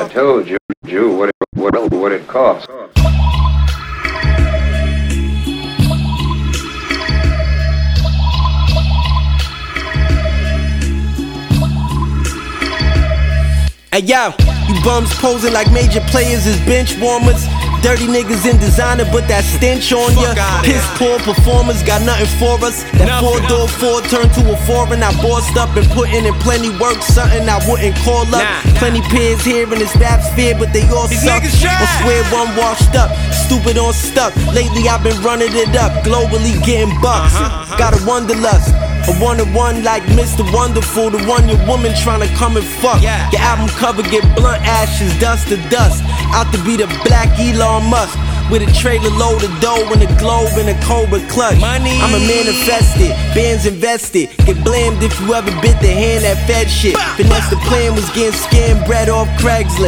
I told you, what it costs. Hey yo, you bums posing like major players as bench warmers. Dirty niggas in designer, but that stench on ya. Piss poor performers, got nothing for us. That four-door Ford turned to a foreign. I bossed up and putting in plenty work, something I wouldn't call up. Plenty peers here in this rap sphere, but they all suck. I swear one washed up, stupid on stuck. Lately I've been running it up, globally getting bucks. Got a wanderlust. A one-on-one like Mr. Wonderful, the one your woman tryna come and fuck. Your album cover get blunt ashes, dust to dust. Out to be the black Elon Musk, with a trailer load of dough and a globe and a Cobra clutch. I'm a manifested, bands invested. Get blamed if you ever bit the hand that fed shit. Finesse the plan was getting scammed bread off Craigslist.